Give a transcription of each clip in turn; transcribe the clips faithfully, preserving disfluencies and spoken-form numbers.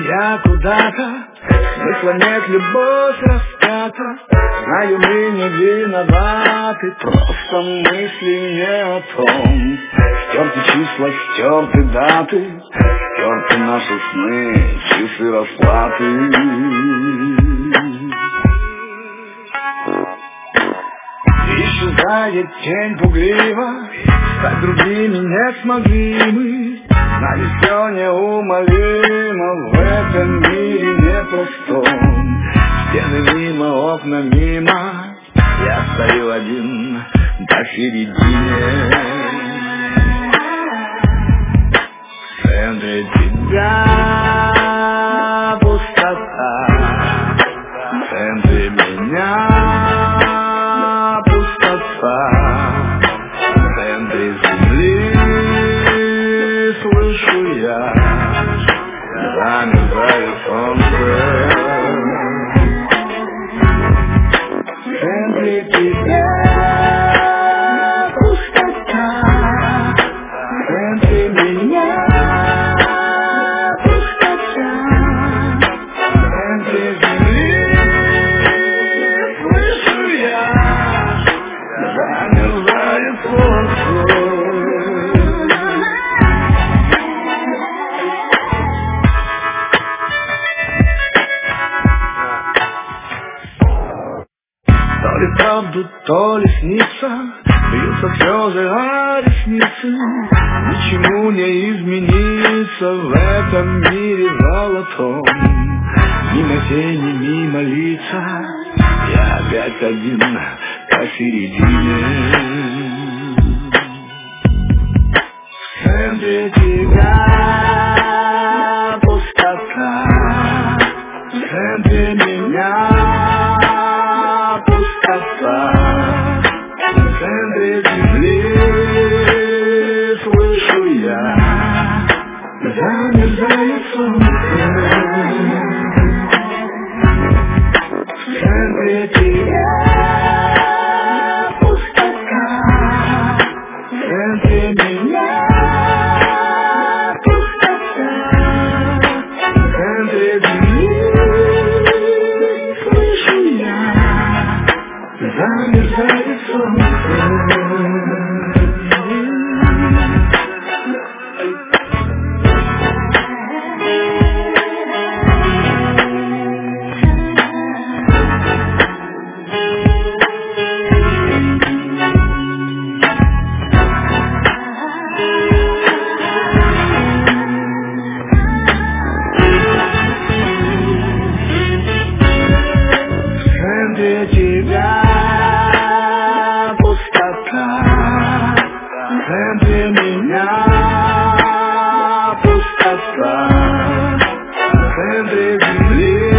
я куда-то, смысла нет, любовь раската. Знаю, мы не виноваты, просто мысли не о том. Стерты числа, стерты даты, стерты наши сны, часы расплаты. Исчезает тень пугливо, стать другими не смогли мы. Знали, все неумолимо в этом мире непростом. Стены мимо, окна мимо, я стою один посередине. В центре тебя пустота, в центре меня пустота, в центре земли слышу я, замерзает солнце. В центре тебя пустота, в центре меня пустота, в центре земли слышу я, замерзает солнце. То ли правду, то ли снится, бьются слезы о ресницы. Ничему не измениться в этом мире золотом. Мимо тени, мимо лица, я опять один посередине. В центре тебя пустота, в центре меня пустота, в центре земли слышу я, замерзает солнце. В центре тебя пустота, в центре меня пустота, в центре земли слышу я, замерзает солнце. В центре тебя пустота, в центре меня пустота, в центре земли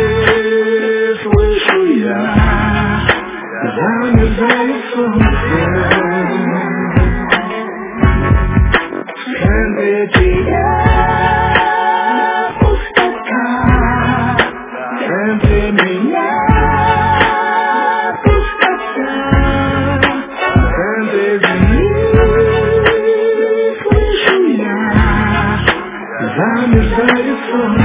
слышу я, замерзает солнце. В центре тебя пустота, в центре меня пустота, в центре земли слышу я, замерзает солнце.